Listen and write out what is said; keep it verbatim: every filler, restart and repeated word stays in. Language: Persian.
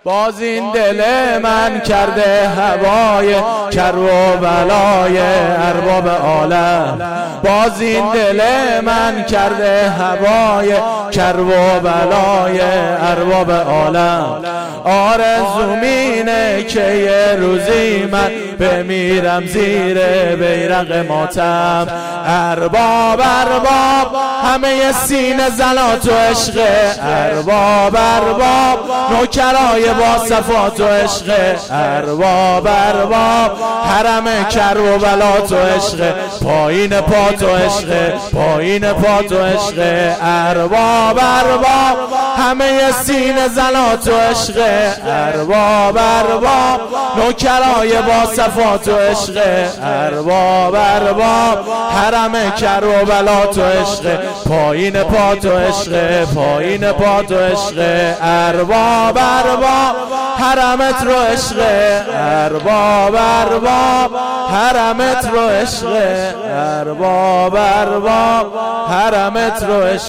باز این دل من کرده هوای کر و بلای ارباب عالم. باز این دل من کرده هوای کر و بلای ارباب عالم. آرزوم اینه که یه روزی من بمیرم زیر بیرق ماتم. ارباب ارباب همه سینه زلات و عشق. ارباب ارباب نوکرای با صفات و عشق. ارباب ارباب حرم کر و بلات و عشق. پایین پات و عشق، پایین پات و عشق. ارباب ارباب همه سینه زلات و عشق. ارباب ارباب نوکرای با صفات و عشق. ارباب ارباب حرم کر و بلات و عشق. پایین پات و عشق، پایین پات و عشق. ارباب ارباب حرمت رو عشق. ارباب ارباب حرمت رو عشق. ارباب ارباب حرمت رو عشق.